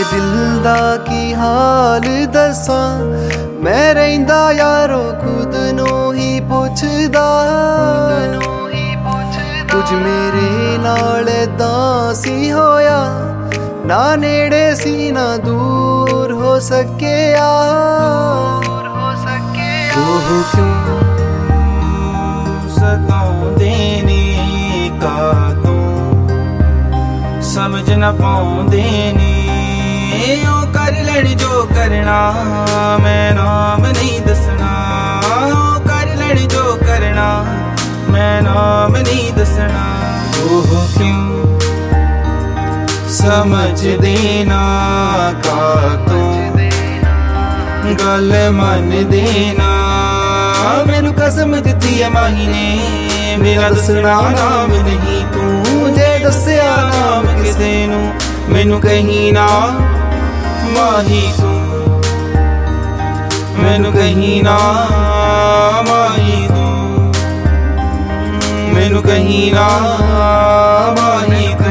दिल दा की हाल दसां मैं रहिंदा यारो खुद नू ही पुछदा कुछ मेरे नाल इदां सी होया ना नेड़े सी ना दूर हो सकिया ओह क्यों सताउंदे नी कातों समझ न पाउंदे नी ओ कर लैण जो करना मैं नाम नहीं दसना ओ कर लैण जो करना मैं नाम नहीं दसना ओह क्यों समझ देना कातों गल मन देना मैनू कसम दित्ती है माही ने मेरा दसना नाम नहीं तू जे दस्या नाम किसे नू मैनू कहीं ना माही तू मैनू कहीं ना माही तू मैनू कहीं ना माही तू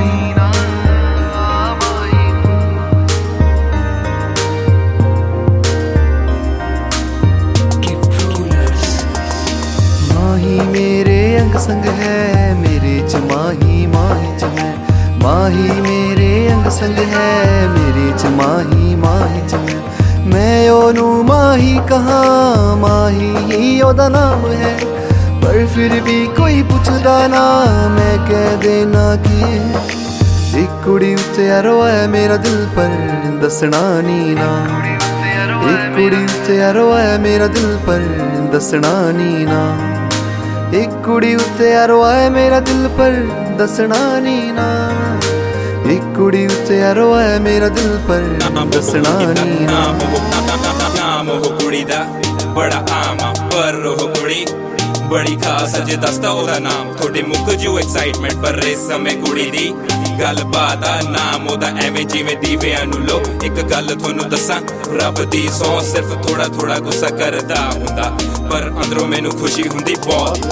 माही मेरे अंग संग है मेरे च माही माही च मैं माही मेरे अंग संग है मेरे च माही माही च मैं ओनू माही कहाँ माही ही ओदा नाम है पर फिर भी कोई पुछदा ना मैं कह देना कि एक कुड़ी उत्ते रोया मेरा दिल पर दसना नी ना एक कुड़ी उत्ते रोया मेरा दिल पर दसना नी ना एक कुड़ी उत्ते रोया मेरा दिल पर दसना नी ना एक कुड़ी उत्ते रोया मेरा दिल पर दसना नी ना नाम हो कुड़ी दा बड़ा आम पर हो कुड़ी बड़ी खास अजे दसदा ओदा नाम थोड़े मुक जो एक्साइटमेंट पर रेस समय कुड़ी दी गल बात आ नाम ओदा एवें जिवें दीवियां नू लो एक गल थोनू दसां रब दी सौ सिर्फ थोड़ा थोड़ा गुस्सा करदा हुंदा पर अंदरों मैनू खुशी हुंदी बहुत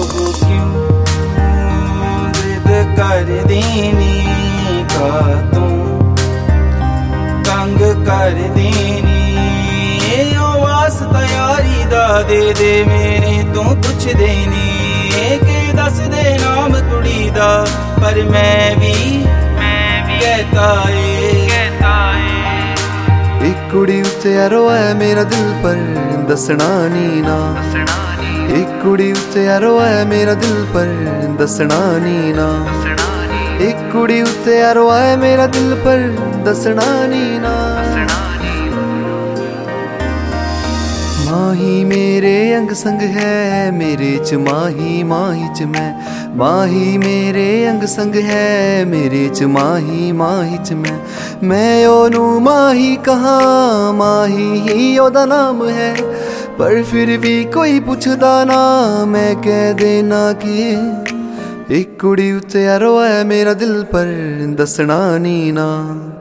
जिद कर देनी कातों तंग कर देनी ओ वास्ता यारी दा दे दे मेरे तू कुछ देनी के दस दे नाम कुड़ी दा पर मैं भी कहता एक कुड़ी उत्ते रोया मेरा दिल पर दसना नी ना एक कुड़ी उत्ते रोया मेरा दिल पर दसना नी ना एक कुड़ी उत्ते रोया मेरा दिल पर दसना नी ना माही मेरे अंग संग है मेरे च माही माही च मैं माही मेरे अंग संग है मेरे च माही माही च मैं ओनू माही कहाँ माही ही ओदा नाम है पर फिर भी कोई पुछदा ना मैं कह देना कि एक कुड़ी उत्ते रोया मेरा दिल पर दसना नी ना।